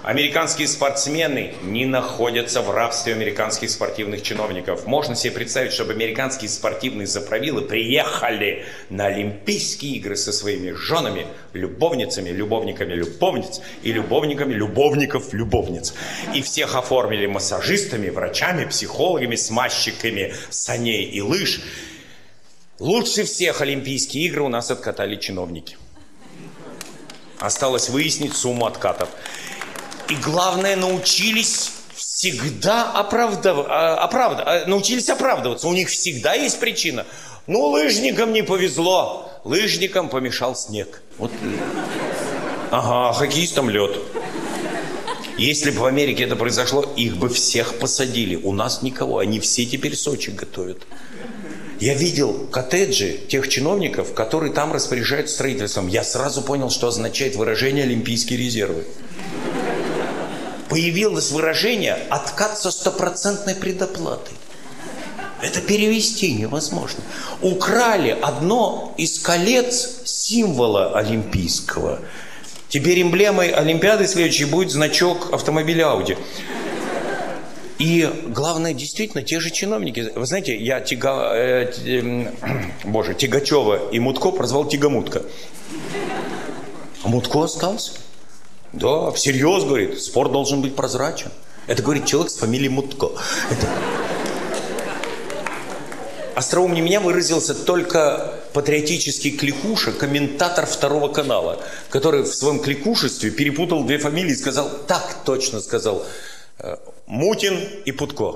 Американские спортсмены не находятся в рабстве американских спортивных чиновников. Можно себе представить, чтобы американские спортивные заправилы приехали на Олимпийские игры со своими женами, любовницами, любовниками любовниц и любовниками любовников любовниц. И всех оформили массажистами, врачами, психологами, смазчиками саней и лыж. Лучше всех Олимпийские игры у нас откатали чиновники. Осталось выяснить сумму откатов. И главное, научились всегда оправдываться. У них всегда есть причина. Ну, лыжникам не повезло. Лыжникам помешал снег. Вот. Ага, хоккеистам лед. Если бы в Америке это произошло, их бы всех посадили. У нас никого. Они все теперь Сочи готовят. Я видел коттеджи тех чиновников, которые там распоряжаются строительством. Я сразу понял, что означает выражение «Олимпийские резервы». Появилось выражение «откат со 100% предоплатой». Это перевести невозможно. Украли одно из колец символа олимпийского. Теперь эмблемой Олимпиады следующей будет значок автомобиля Audi. И главное, действительно, те же чиновники. Вы знаете, я Тягачева и Мутко прозвал Тягомутко. А Мутко остался. Да, всерьез, говорит, спорт должен быть прозрачен. Это говорит человек с фамилией Мутко. Остроумнее меня выразился только патриотический кликуша, комментатор Второго канала, который в своем кликушестве перепутал две фамилии и сказал, так точно сказал, Мутин и Путко.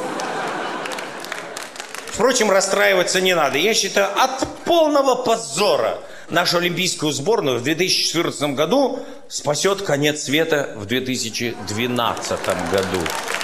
Впрочем, расстраиваться не надо. Я считаю, от полного позора нашу олимпийскую сборную в 2014 году спасет конец света в 2012 году.